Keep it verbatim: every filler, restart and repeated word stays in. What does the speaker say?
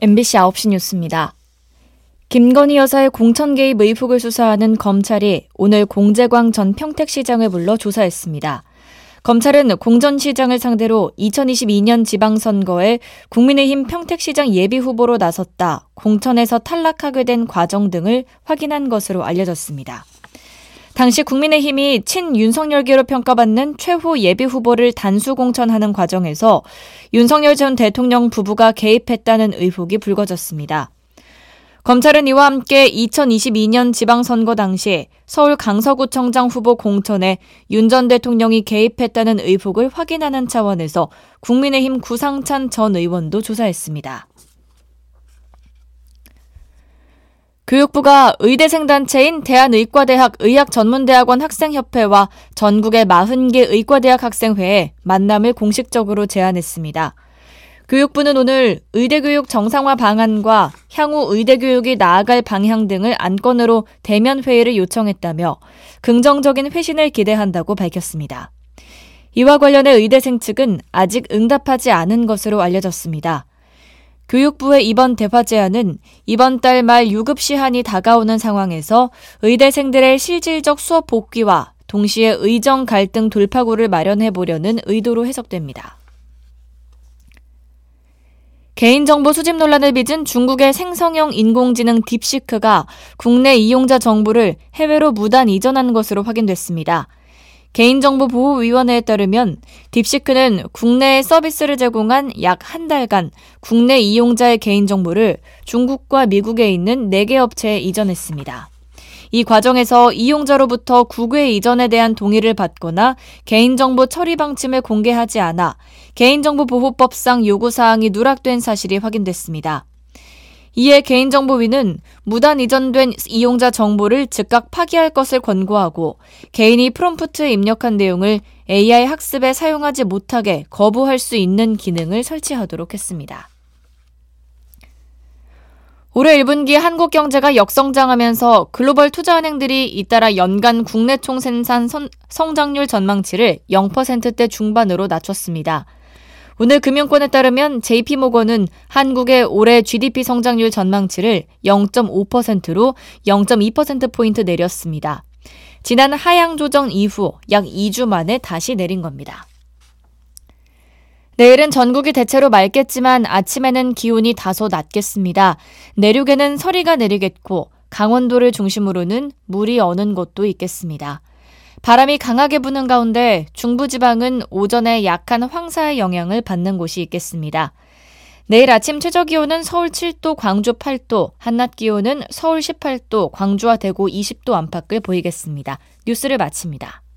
엠비씨 아홉 시 뉴스입니다. 김건희 여사의 공천 개입 의혹을 수사하는 검찰이 오늘 공재광 전 평택시장을 불러 조사했습니다. 검찰은 공 전 시장을 상대로 이천이십이 년 지방선거에 국민의힘 평택시장 예비후보로 나섰다 공천에서 탈락하게 된 과정 등을 확인한 것으로 알려졌습니다. 당시 국민의힘이 친윤석열계로 평가받는 최후 예비후보를 단수 공천하는 과정에서 윤석열 전 대통령 부부가 개입했다는 의혹이 불거졌습니다. 검찰은 이와 함께 이천이십이 년 지방선거 당시 서울 강서구청장 후보 공천에 윤 전 대통령이 개입했다는 의혹을 확인하는 차원에서 국민의힘 구상찬 전 의원도 조사했습니다. 교육부가 의대생 단체인 대한의과대학 의학전문대학원 학생협회와 전국의 사십 개 의과대학 학생회에 만남을 공식적으로 제안했습니다. 교육부는 오늘 의대교육 정상화 방안과 향후 의대교육이 나아갈 방향 등을 안건으로 대면 회의를 요청했다며 긍정적인 회신을 기대한다고 밝혔습니다. 이와 관련해 의대생 측은 아직 응답하지 않은 것으로 알려졌습니다. 교육부의 이번 대화 제안은 이번 달 말 유급 시한이 다가오는 상황에서 의대생들의 실질적 수업 복귀와 동시에 의정 갈등 돌파구를 마련해보려는 의도로 해석됩니다. 개인정보 수집 논란을 빚은 중국의 생성형 인공지능 딥시크가 국내 이용자 정보를 해외로 무단 이전한 것으로 확인됐습니다. 개인정보보호위원회에 따르면 딥시크는 국내에 서비스를 제공한 약 한 달간 국내 이용자의 개인정보를 중국과 미국에 있는 네 개 업체에 이전했습니다. 이 과정에서 이용자로부터 국외 이전에 대한 동의를 받거나 개인정보 처리 방침을 공개하지 않아 개인정보보호법상 요구사항이 누락된 사실이 확인됐습니다. 이에 개인정보위는 무단 이전된 이용자 정보를 즉각 파기할 것을 권고하고 개인이 프롬프트에 입력한 내용을 에이아이 학습에 사용하지 못하게 거부할 수 있는 기능을 설치하도록 했습니다. 올해 일 분기 한국 경제가 역성장하면서 글로벌 투자은행들이 잇따라 연간 국내 총생산 선, 성장률 전망치를 영 퍼센트대 중반으로 낮췄습니다. 오늘 금융권에 따르면 제이피모건은 한국의 올해 지디피 성장률 전망치를 영 점 오 퍼센트로 영 점 이 퍼센트포인트 내렸습니다. 지난 하향 조정 이후 약 이 주 만에 다시 내린 겁니다. 내일은 전국이 대체로 맑겠지만 아침에는 기온이 다소 낮겠습니다. 내륙에는 서리가 내리겠고 강원도를 중심으로는 물이 어는 곳도 있겠습니다. 바람이 강하게 부는 가운데 중부지방은 오전에 약한 황사의 영향을 받는 곳이 있겠습니다. 내일 아침 최저기온은 서울 칠 도, 광주 팔 도, 한낮 기온은 서울 십팔 도, 광주와 대구 이십 도 안팎을 보이겠습니다. 뉴스를 마칩니다.